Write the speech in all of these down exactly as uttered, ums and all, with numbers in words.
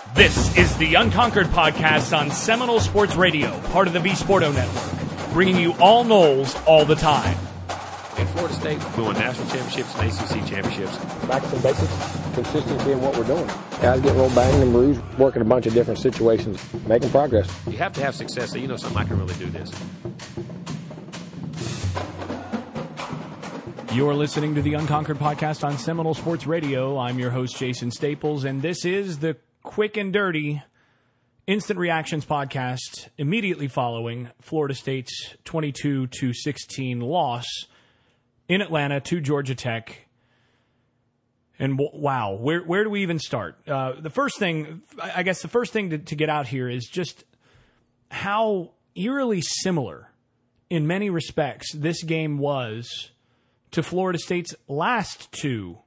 This is the Unconquered Podcast on Seminole Sports Radio, part of the V Sporto Network, bringing you all Noles all the time. In Florida State, we won national championships and A C C championships. Back to the basics, consistency in what we're doing. Guys getting a little banged and bruised, working a bunch of different situations, making progress. You have to have success so you know something, I can really do this. You're listening to the Unconquered Podcast on Seminole Sports Radio. I'm your host, Jason Staples, and this is the quick and dirty instant reactions podcast immediately following Florida State's twenty-two to sixteen loss in Atlanta to Georgia Tech. And w- wow, where where do we even start? Uh, the first thing, I guess the first thing to, to get out here is just how eerily similar in many respects this game was to Florida State's last two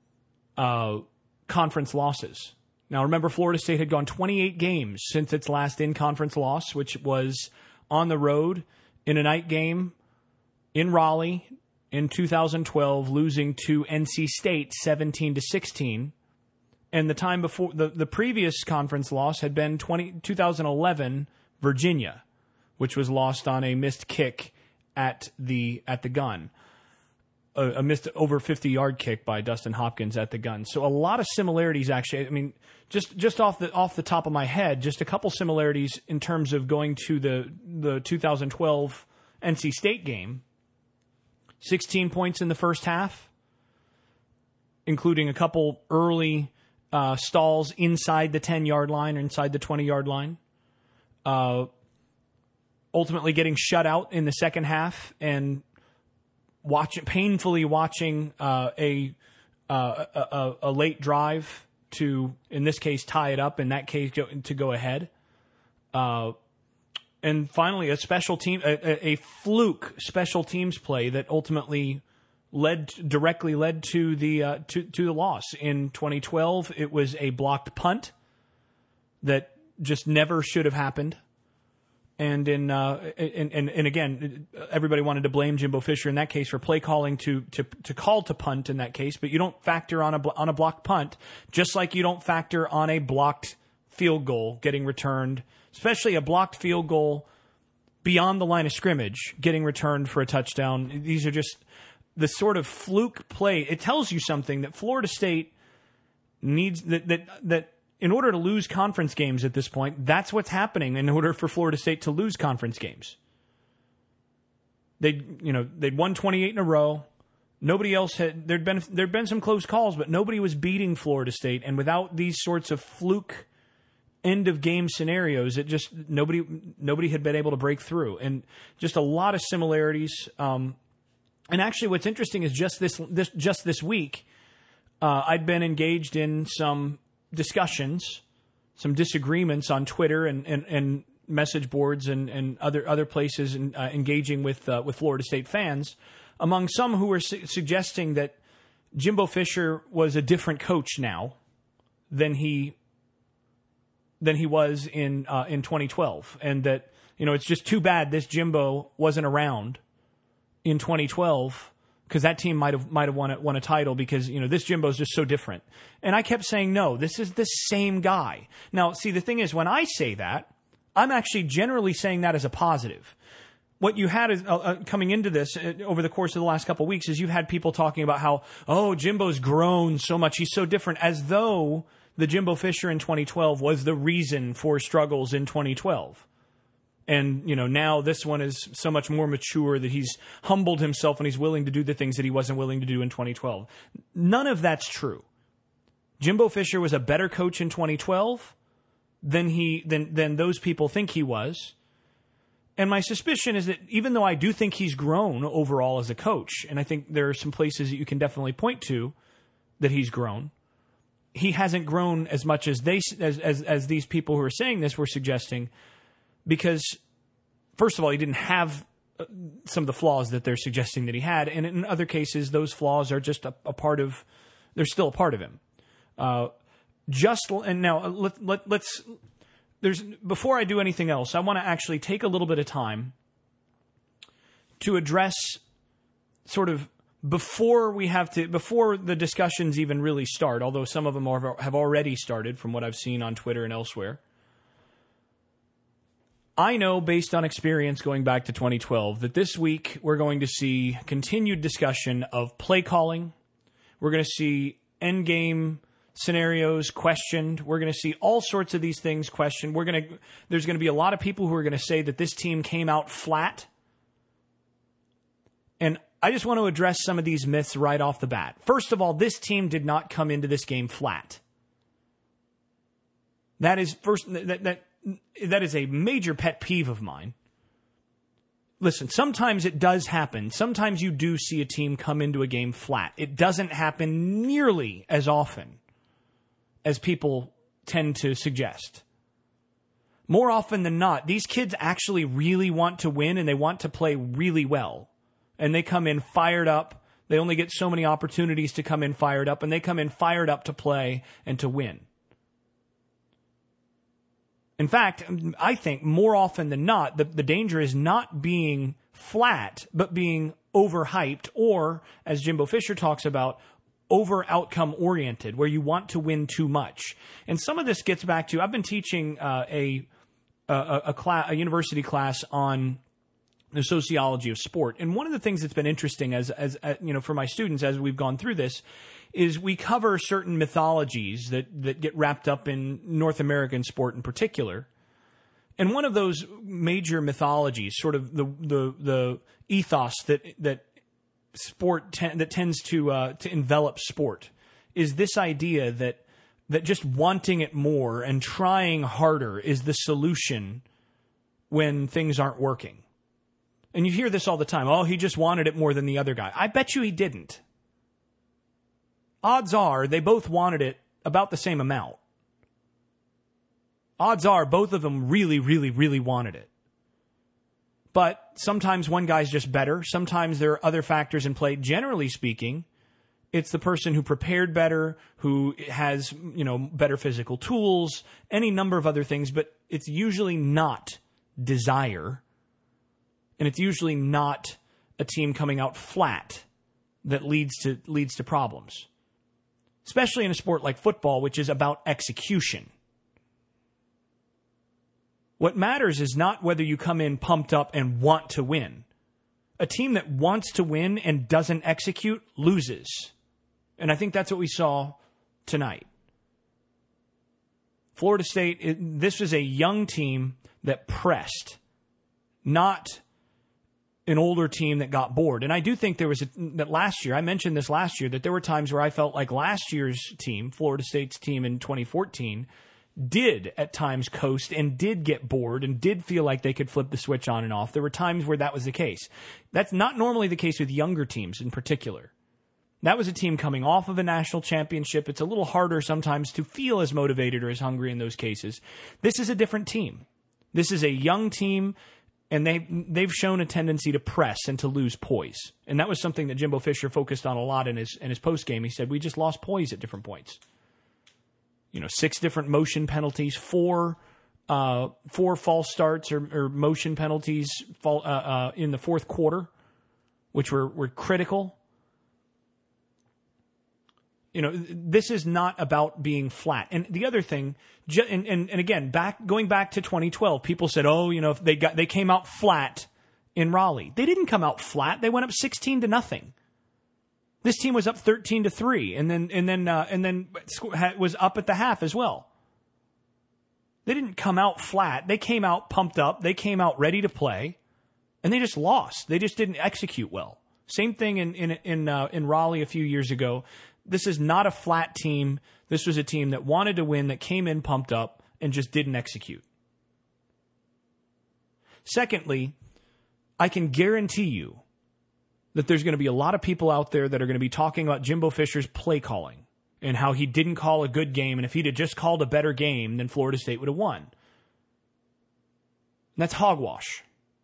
uh, conference losses. Now, remember, Florida State had gone twenty-eight games since its last in-conference loss, which was on the road in a night game in Raleigh in two thousand twelve, losing to N C State seventeen to sixteen. And the time before, the, the previous conference loss had been twenty, twenty eleven Virginia, which was lost on a missed kick at the at the gun. A, a missed over fifty-yard kick by Dustin Hopkins at the gun. So a lot of similarities, actually. I mean, just just off the off the top of my head, just a couple similarities in terms of going to the the two thousand twelve N C State game. sixteen points in the first half, including a couple early uh, stalls inside the ten-yard line or inside the twenty-yard line. Uh, ultimately getting shut out in the second half and watching painfully watching uh, a, uh, a a late drive to, in this case, tie it up. In that case, go, to go ahead. Uh, And finally, a special team, a, a fluke special teams play that ultimately led directly led to the uh, to to the loss in twenty twelve. It was a blocked punt that just never should have happened. And in uh, and, and and again, everybody wanted to blame Jimbo Fisher in that case for play calling to to to call to punt in that case. But you don't factor on a on a blocked punt, just like you don't factor on a blocked field goal getting returned. Especially a blocked field goal beyond the line of scrimmage getting returned for a touchdown. These are just the sort of fluke play. It tells you something that Florida State needs, that that that in order to lose conference games at this point, that's what's happening in order for Florida State to lose conference games. They, you know, they'd won twenty-eight in a row. Nobody else had, there'd been there'd been some close calls, but nobody was beating Florida State. And without these sorts of fluke end of game scenarios, it just nobody nobody had been able to break through, and just a lot of similarities. Um, and actually, what's interesting is just this this just this week, uh, I'd been engaged in some discussions, some disagreements on Twitter and and, and message boards and, and other other places, and uh, engaging with uh, with Florida State fans, among some who were su- suggesting that Jimbo Fisher was a different coach now than he. than he was in uh, in twenty twelve, and that, you know, it's just too bad this Jimbo wasn't around in twenty twelve, because that team might have might have won a, won a title, because, you know, this Jimbo is just so different. And I kept saying, no, this is the same guy. Now, see, the thing is, when I say that, I'm actually generally saying that as a positive. What you had is, uh, uh, coming into this uh, over the course of the last couple of weeks is you've had people talking about how, oh, Jimbo's grown so much, he's so different, as though the Jimbo Fisher in twenty twelve was the reason for struggles in twenty twelve. And, you know, now this one is so much more mature that he's humbled himself and he's willing to do the things that he wasn't willing to do in twenty twelve. None of that's true. Jimbo Fisher was a better coach in twenty twelve than he than than those people think he was. And my suspicion is that even though I do think he's grown overall as a coach, and I think there are some places that you can definitely point to that he's grown, he hasn't grown as much as they as, as as these people who are saying this were suggesting, because, first of all, he didn't have some of the flaws that they're suggesting that he had, and in other cases, those flaws are just a, a part of, they're still a part of him. Uh, just and now let, let let's there's before I do anything else, I want to actually take a little bit of time to address sort of before we have to, before the discussions even really start, although some of them are, have already started from what I've seen on Twitter and elsewhere, I know based on experience going back to twenty twelve that this week we're going to see continued discussion of play calling. We're going to see end game scenarios questioned. We're going to see all sorts of these things questioned. We're going to, there's going to be a lot of people who are going to say that this team came out flat. And I just want to address some of these myths right off the bat. First of all, this team did not come into this game flat. That is first that that that is a major pet peeve of mine. Listen, sometimes it does happen. Sometimes you do see a team come into a game flat. It doesn't happen nearly as often as people tend to suggest. More often than not, these kids actually really want to win and they want to play really well. And they come in fired up. They only get so many opportunities to come in fired up, and they come in fired up to play and to win. In fact, I think more often than not, the, the danger is not being flat, but being overhyped, or, as Jimbo Fisher talks about, over outcome oriented, where you want to win too much. And some of this gets back to, I've been teaching uh, a, a, a, class, a university class on the sociology of sport. And one of the things that's been interesting as, as, uh, you know, for my students as we've gone through this is we cover certain mythologies that, that get wrapped up in North American sport in particular. And one of those major mythologies, sort of the, the, the ethos that, that sport, ten, that tends to, uh, to envelop sport, is this idea that, that just wanting it more and trying harder is the solution when things aren't working. And you hear this all the time. Oh, he just wanted it more than the other guy. I bet you he didn't. Odds are they both wanted it about the same amount. Odds are both of them really, really, really wanted it. But sometimes one guy's just better. Sometimes there are other factors in play. Generally speaking, it's the person who prepared better, who has, you know, better physical tools, any number of other things, but it's usually not desire. And it's usually not a team coming out flat that leads to leads to problems. Especially in a sport like football, which is about execution. What matters is not whether you come in pumped up and want to win. A team that wants to win and doesn't execute loses. And I think that's what we saw tonight. Florida State, it, this was a young team that pressed, not an older team that got bored. And I do think there was a, that last year, I mentioned this last year, that there were times where I felt like last year's team, Florida State's team in twenty fourteen, did at times coast and did get bored and did feel like they could flip the switch on and off. There were times where that was the case. That's not normally the case with younger teams in particular. That was a team coming off of a national championship. It's a little harder sometimes to feel as motivated or as hungry in those cases. This is a different team. This is a young team. And they, they've shown a tendency to press and to lose poise. And that was something that Jimbo Fisher focused on a lot in his in his postgame. He said, we just lost poise at different points. You know, six different motion penalties, four uh, four false starts or, or motion penalties fall, uh, uh, in the fourth quarter, which were, were critical. You know, this is not about being flat. And the other thing, and, and, and again, back going back to twenty twelve, people said, oh, you know, if they got they came out flat in Raleigh. They didn't come out flat. They went up sixteen to nothing. This team was up thirteen to three, and then and then uh, and then was up at the half as well. They didn't come out flat. They came out pumped up. They came out ready to play, and they just lost. They just didn't execute well. Same thing in in in, uh, in Raleigh a few years ago. This is not a flat team. This was a team that wanted to win, that came in pumped up, and just didn't execute. Secondly, I can guarantee you that there's going to be a lot of people out there that are going to be talking about Jimbo Fisher's play calling and how he didn't call a good game, and if he'd have just called a better game, then Florida State would have won. And that's hogwash.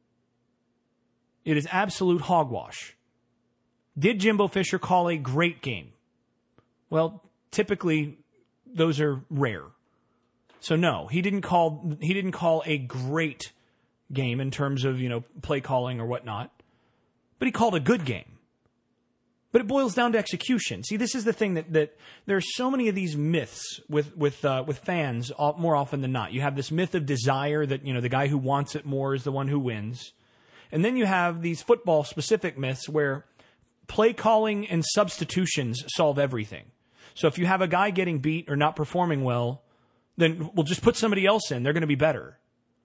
It is absolute hogwash. Did Jimbo Fisher call a great game? Well, typically those are rare. So no, he didn't call he didn't call a great game in terms of, you know, play calling or whatnot. But he called a good game. But it boils down to execution. See, this is the thing that, that there are so many of these myths with with uh, with fans more often than not. You have this myth of desire that, you know, the guy who wants it more is the one who wins. And then you have these football-specific myths where play calling and substitutions solve everything. So if you have a guy getting beat or not performing well, then we'll just put somebody else in. They're going to be better.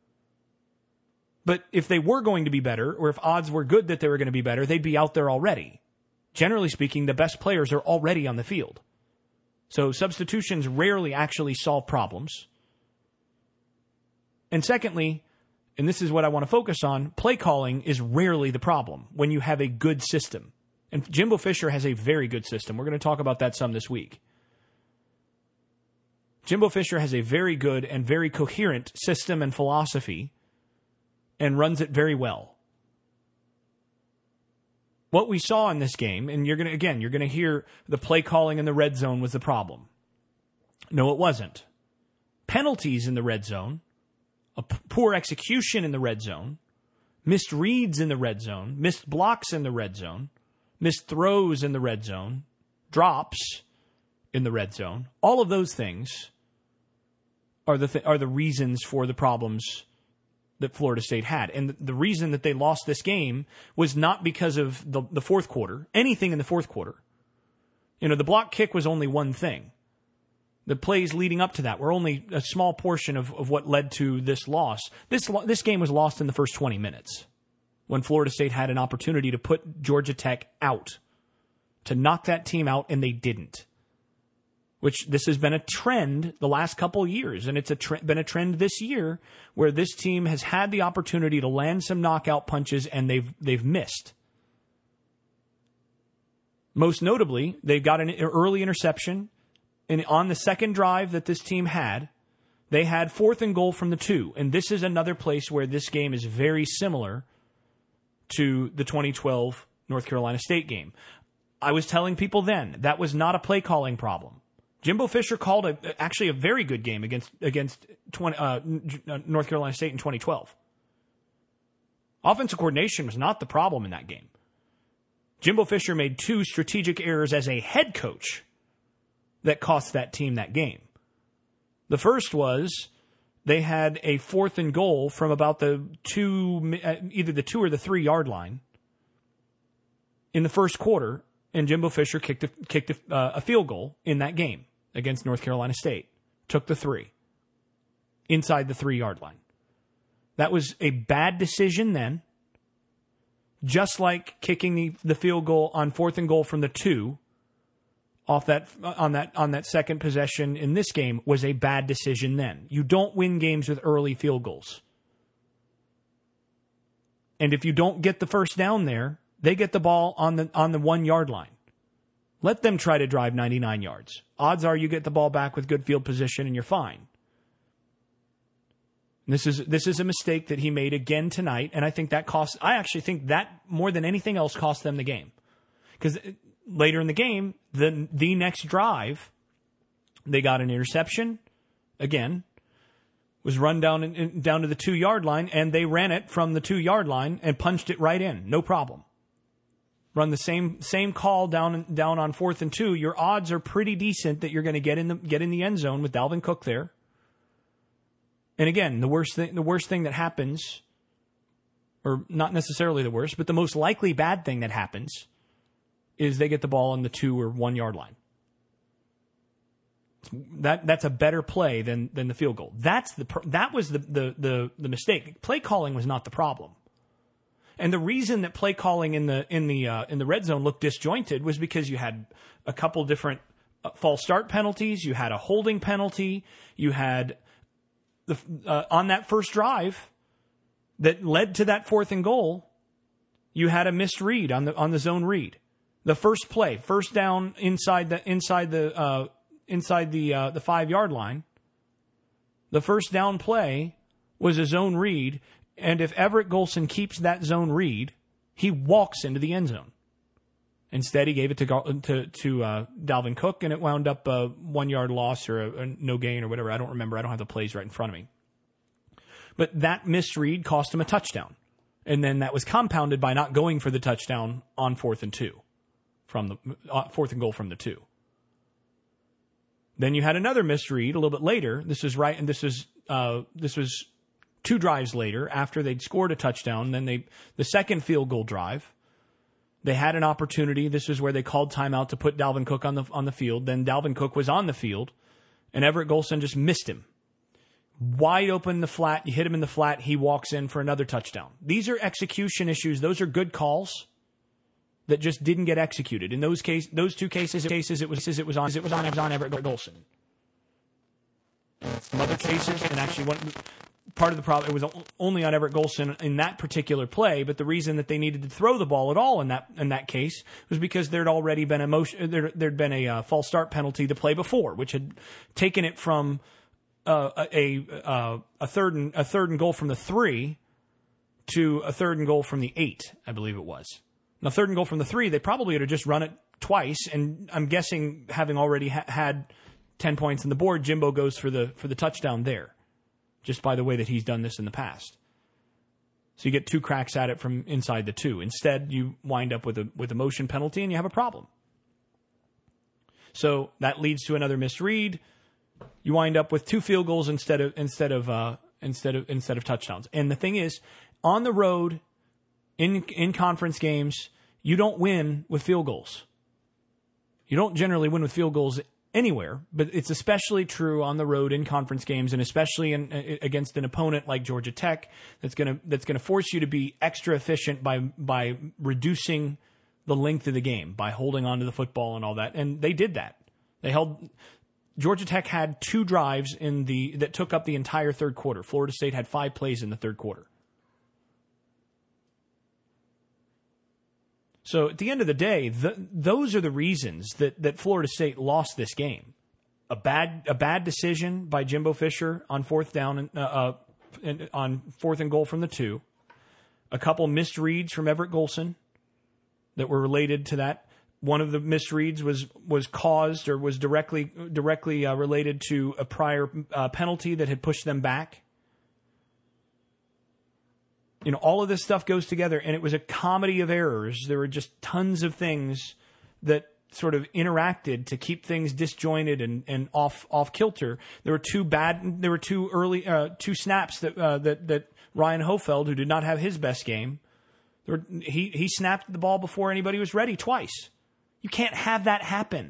But if they were going to be better, or if odds were good that they were going to be better, they'd be out there already. Generally speaking, the best players are already on the field. So substitutions rarely actually solve problems. And secondly, and this is what I want to focus on, play calling is rarely the problem when you have a good system. And Jimbo Fisher has a very good system. We're going to talk about that some this week. Jimbo Fisher has a very good and very coherent system and philosophy and runs it very well. What we saw in this game, and you're going to, again, you're going to hear the play calling in the red zone was the problem. No, it wasn't. Penalties in the red zone, a p- poor execution in the red zone, missed reads in the red zone, missed blocks in the red zone, missed throws in the red zone, drops in the red zone. All of those things are the th- are the reasons for the problems that Florida State had. And the reason that they lost this game was not because of the, the fourth quarter, anything in the fourth quarter. You know, the block kick was only one thing. The plays leading up to that were only a small portion of, of what led to this loss. This this game was lost in the first twenty minutes when Florida State had an opportunity to put Georgia Tech out, to knock that team out, and they didn't. Which this has been a trend the last couple of years, and it's a tre- been a trend this year where this team has had the opportunity to land some knockout punches and they've they've missed. Most notably, they got an early interception, and on the second drive that this team had, they had fourth and goal from the two, and this is another place where this game is very similar to the twenty twelve North Carolina State game. I was telling people then that was not a play calling problem. Jimbo Fisher called a, actually a very good game against against twenty, uh, North Carolina State in twenty twelve. Offensive coordination was not the problem in that game. Jimbo Fisher made two strategic errors as a head coach that cost that team that game. The first was they had a fourth and goal from about the two, either the two or the three yard line in the first quarter, and Jimbo Fisher kicked a, kicked a, uh, a field goal in that game against North Carolina State. Took the three inside the three-yard line. That was a bad decision then, just like kicking the, the field goal on fourth and goal from the two off that on that on that second possession in this game was a bad decision then. You don't win games with early field goals. And if you don't get the first down there, they get the ball on the on the one-yard line. Let them try to drive ninety-nine yards. Odds are you get the ball back with good field position and you're fine. This is this is a mistake that he made again tonight, and I think that cost. I actually think that more than anything else cost them the game, because later in the game, the the next drive, they got an interception. Again, was run down in, in, down to the two yard line, and they ran it from the two yard line and punched it right in, no problem. Run the same same call down down on fourth and two. Your odds are pretty decent that you're going to get in the get in the end zone with Dalvin Cook there. And again, the worst thing the worst thing that happens, or not necessarily the worst, but the most likely bad thing that happens, is they get the ball on the two or one yard line. That that's a better play than than the field goal. That's the that was the the the, the mistake. Play calling was not the problem. And the reason that play calling in the in the uh, in the red zone looked disjointed was because you had a couple different uh, false start penalties, you had a holding penalty, you had the uh, on that first drive that led to that fourth and goal, you had a missed read on the on the zone read. The first play, first down inside the inside the uh, inside the uh, the five yard line. The first down play was a zone read. And if Everett Golson keeps that zone read, he walks into the end zone. Instead, he gave it to to, to uh, Dalvin Cook, and it wound up a one-yard loss or a, a no gain or whatever. I don't remember. I don't have the plays right in front of me. But that misread cost him a touchdown. And then that was compounded by not going for the touchdown on fourth and two. from the uh, fourth and goal from the two. Then you had another misread a little bit later. This is right, and this is uh, this was two drives later after they'd scored a touchdown. Then they the second field goal drive, they had an opportunity. This is where they called timeout to put Dalvin Cook on the on the field. Then Dalvin Cook was on the field, and Everett Golson just missed him. Wide open in the flat, you hit him in the flat, he walks in for another touchdown. These are execution issues. Those are good calls that just didn't get executed. In those case, those two cases, cases it was it was on it was on, it was on Everett Golson. Some other cases, and actually one part of the problem, it was only on Everett Golson in that particular play, but the reason that they needed to throw the ball at all in that in that case was because there'd already been a motion, there, there'd been a uh, false start penalty the play before, which had taken it from Uh, a uh, a third and a third and goal from the three to a third and goal from the eight, I believe it was. Now, third and goal from the three, they probably would have just run it twice, and I'm guessing having already ha- had ten points on the board, Jimbo goes for the for the touchdown there, just by the way that he's done this in the past. So you get two cracks at it from inside the two. Instead, you wind up with a with a motion penalty, and you have a problem. So that leads to another misread. You wind up with two field goals instead of instead of uh, instead of instead of touchdowns. And the thing is, on the road, in in conference games, you don't win with field goals. You don't generally win with field goals anywhere, but it's especially true on the road in conference games, and especially in, uh, against an opponent like Georgia Tech that's gonna that's gonna force you to be extra efficient by by reducing the length of the game, by holding on to the football and all that. And they did that. They held. Georgia Tech had two drives in the that took up the entire third quarter. Florida State had five plays in the third quarter. So at the end of the day, the, those are the reasons that, that Florida State lost this game. A bad a bad decision by Jimbo Fisher on fourth down and, uh, uh, and on fourth and goal from the two. A couple missed reads from Everett Golson that were related to that. One of the misreads was was caused or was directly directly uh, related to a prior uh, penalty that had pushed them back. You know, all of this stuff goes together, and it was a comedy of errors. There were just tons of things that sort of interacted to keep things disjointed and, and off off kilter. There were two bad. There were two early uh, two snaps that uh, that that Ryan Hofeld, who did not have his best game, there were, he he snapped the ball before anybody was ready twice. You can't have that happen.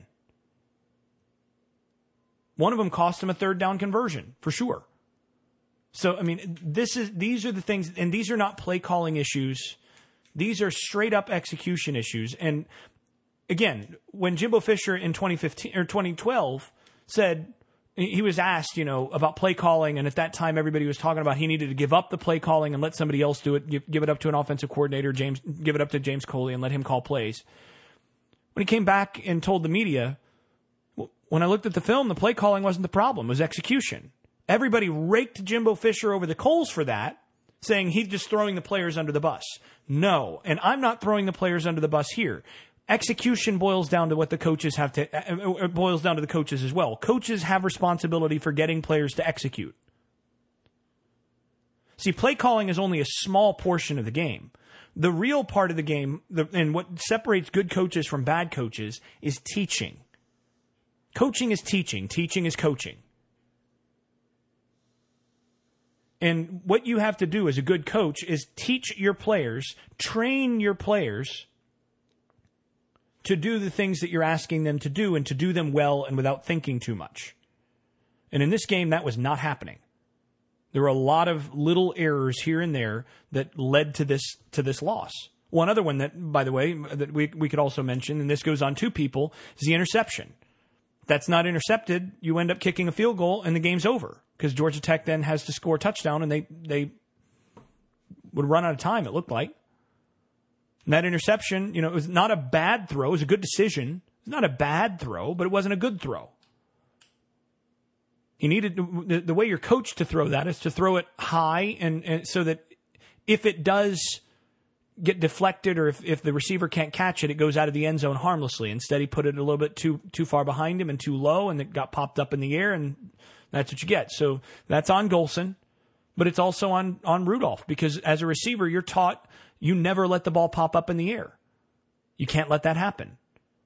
One of them cost him a third down conversion, for sure. So, I mean, this is these are the things, and these are not play calling issues. These are straight up execution issues. And again, when Jimbo Fisher in twenty fifteen or twenty twelve said, he was asked, you know, about play calling, and at that time everybody was talking about he needed to give up the play calling and let somebody else do it, give, give it up to an offensive coordinator, James, give it up to James Coley and let him call plays. When he came back and told the media, when I looked at the film, the play calling wasn't the problem. It was execution. Everybody raked Jimbo Fisher over the coals for that, saying he's just throwing the players under the bus. No, and I'm not throwing the players under the bus here. Execution boils down to what the coaches have to, it boils down to the coaches as well. Coaches have responsibility for getting players to execute. See, play calling is only a small portion of the game. The real part of the game, the, and what separates good coaches from bad coaches, is teaching. Coaching is teaching. Teaching is coaching. And what you have to do as a good coach is teach your players, train your players to do the things that you're asking them to do and to do them well and without thinking too much. And in this game, that was not happening. There were a lot of little errors here and there that led to this to this loss. One other one that, by the way, that we we could also mention, and this goes on two people, is the interception. If that's not intercepted, you end up kicking a field goal and the game's over because Georgia Tech then has to score a touchdown and they, they would run out of time, it looked like. And that interception, you know, it was not a bad throw. It was a good decision. It's not a bad throw, but it wasn't a good throw. He needed the, the way you're coached to throw that is to throw it high, and, and so that if it does get deflected or if, if the receiver can't catch it, it goes out of the end zone harmlessly. Instead, he put it a little bit too too far behind him and too low, and it got popped up in the air, and that's what you get. So that's on Golson, but it's also on on Rudolph, because as a receiver, you're taught you never let the ball pop up in the air. You can't let that happen.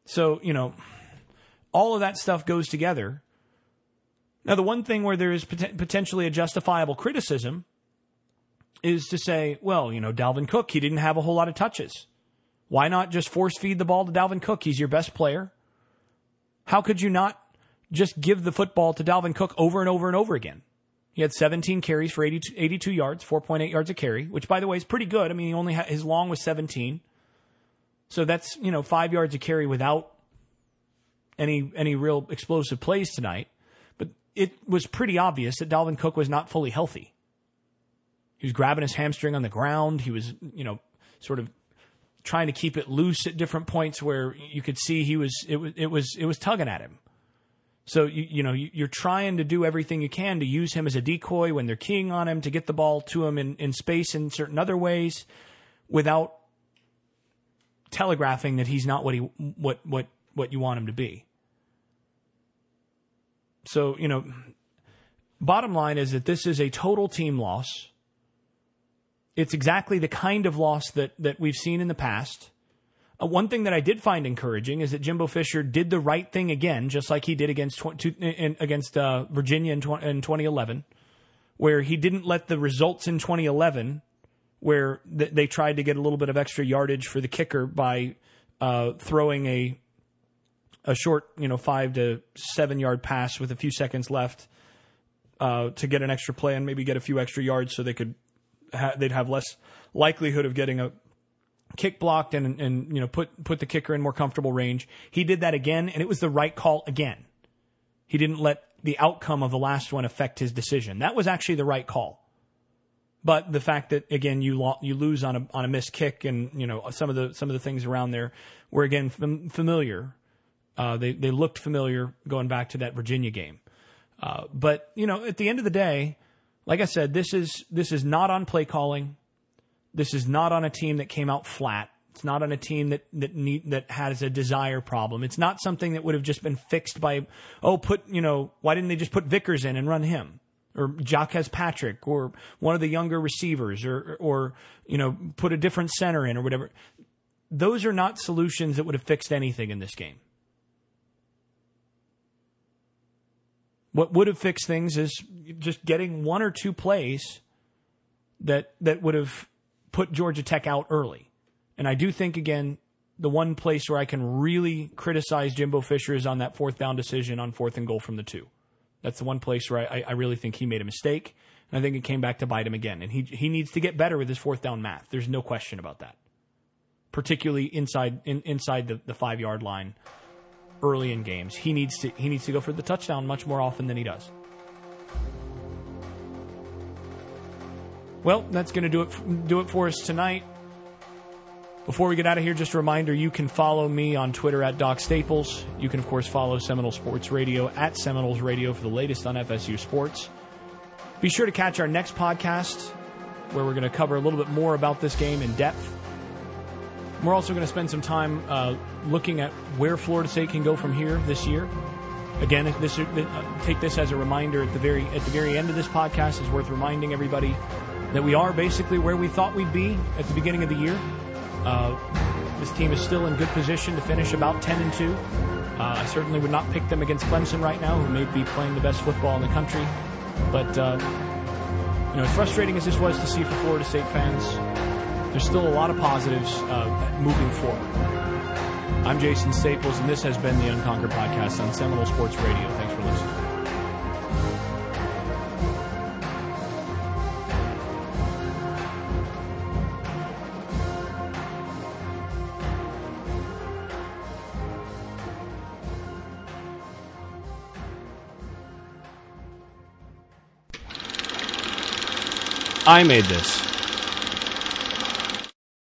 So, you know, all of that stuff goes together. Now, the one thing where there is pot- potentially a justifiable criticism is to say, well, you know, Dalvin Cook, he didn't have a whole lot of touches. Why not just force feed the ball to Dalvin Cook? He's your best player. How could you not just give the football to Dalvin Cook over and over and over again? He had seventeen carries for eighty-two, eighty-two yards, four point eight yards a carry, which, by the way, is pretty good. I mean, he only had, his long was seventeen. So that's, you know, five yards a carry without any any real explosive plays tonight. But it was pretty obvious that Dalvin Cook was not fully healthy. He was grabbing his hamstring on the ground. He was, you know, sort of trying to keep it loose at different points where you could see he was it was it was it was tugging at him. So, you, you know, you're trying to do everything you can to use him as a decoy when they're keying on him, to get the ball to him in, in space in certain other ways without telegraphing that he's not what he what what what you want him to be. So, you know, bottom line is that this is a total team loss. It's exactly the kind of loss that, that we've seen in the past. Uh, one thing that I did find encouraging is that Jimbo Fisher did the right thing again, just like he did against tw- in, against uh, Virginia in, tw- in twenty eleven, where he didn't let the results in twenty eleven, where th- they tried to get a little bit of extra yardage for the kicker by uh, throwing a a short, you know, five to seven yard pass with a few seconds left uh, to get an extra play and maybe get a few extra yards, so they could ha- they'd have less likelihood of getting a kick blocked and, and you know, put put the kicker in more comfortable range. He did that again, and it was the right call again. He didn't let the outcome of the last one affect his decision. That was actually the right call. But the fact that, again, you lo- you lose on a on a missed kick, and, you know, some of the some of the things around there were, again, fam- familiar. Uh, they they looked familiar going back to that Virginia game. Uh, but, you know, at the end of the day, like I said, this is this is not on play calling. This is not on a team that came out flat. It's not on a team that that need, that has a desire problem. It's not something that would have just been fixed by, oh, put, you know, why didn't they just put Vickers in and run him? Or Jaquez Patrick, or one of the younger receivers, or, or, you know, put a different center in, or whatever. Those are not solutions that would have fixed anything in this game. What would have fixed things is just getting one or two plays that that would have put Georgia Tech out early. And I do think, again, the one place where I can really criticize Jimbo Fisher is on that fourth down decision on fourth and goal from the two. That's the one place where I, I really think he made a mistake, and I think it came back to bite him again. And he he needs to get better with his fourth down math. There's no question about that, particularly inside in, inside the, the five-yard line early in games. He needs to he needs to go for the touchdown much more often than he does. Well, that's going to do it do it for us tonight. Before we get out of here, just a reminder, you can follow me on Twitter at Doc Staples. You can, of course, follow Seminole Sports Radio at Seminoles Radio for the latest on F S U sports. Be sure to catch our next podcast, where we're going to cover a little bit more about this game in depth. We're also going to spend some time uh, looking at where Florida State can go from here this year. Again, this, uh, take this as a reminder at the very at the very end of this podcast. It's worth reminding everybody that we are basically where we thought we'd be at the beginning of the year. Uh, this team is still in good position to finish about ten and two. Uh, I certainly would not pick them against Clemson right now, who may be playing the best football in the country. But uh, you know, as frustrating as this was to see for Florida State fans, there's still a lot of positives uh, moving forward. I'm Jason Staples, and this has been the Unconquered Podcast on Seminole Sports Radio. Thanks for listening. I made this.